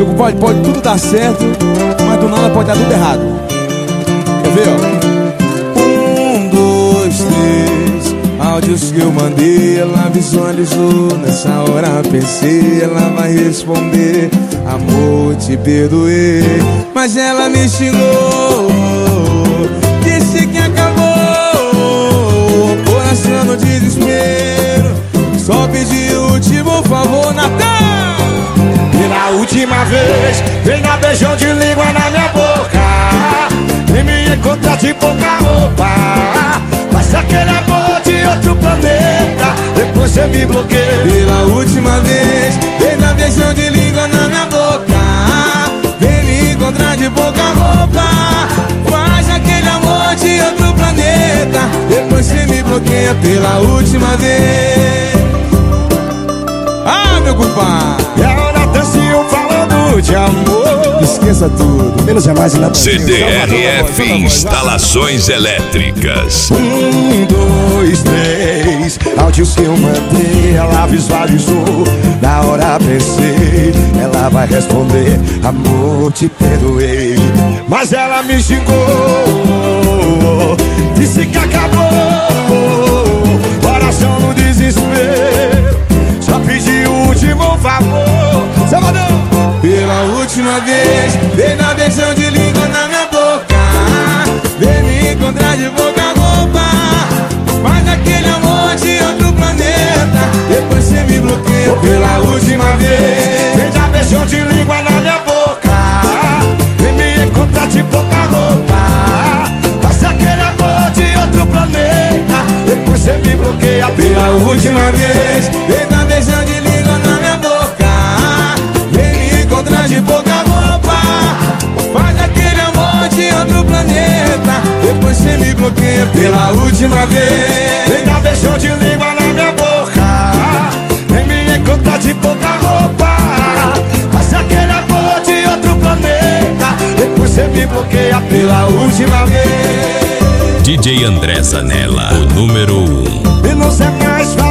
Meu compadre, pode tudo dar certo, mas do nada pode dar tudo errado. Quer ver, ó? 1, 2, 3. Áudios que eu mandei, ela visualizou. Nessa hora pensei, ela vai responder: amor, te perdoei. Mas ela me xingou, disse que acabou. Coração no desespero, só pedi o último favor, Natal. Pela última vez, vem dar beijão de língua na minha boca. Vem me encontrar de pouca roupa. Mas aquele amor de outro planeta, depois você me bloqueia. Pela última vez, vem dar beijão de língua na minha boca. Vem me encontrar de pouca roupa. Faz aquele amor de outro planeta, depois você me bloqueia pela última vez. Ah, meu compadre, é o Natanzinho falando de amor. esqueça tudo, menos é mais nada. CDRF Instalações Elétricas. 1, 2, 3. Áudios que eu mandei, ela visualizou. Na hora pensei, ela vai responder: amor, te perdoei. Mas ela me xingou, disse que acabou. Coração no desespero, só pedi o último favor. Salvador! Pela última vez, vem dar beijão de língua na minha boca. Vem me encontrar de boca roupa. Faz aquele amor de outro planeta, depois você me bloqueia pela última vez. Vem dar beijão de língua na minha boca. Vem me encontrar de pouca roupa. Faz aquele amor de outro planeta, depois você me bloqueia Pela última vez, vem dar beijão de língua na minha boca. Vem me encontrar de pouca roupa. Faz aquele amor de outro planeta, depois você me bloqueia pela última vez. Vem dar beijão de língua na minha boca. Vem me encontrar de pouca roupa. Faz aquele amor de outro planeta, depois você me bloqueia Pela última vez. DJ André Zanella, o número 1. e não sei mais falar.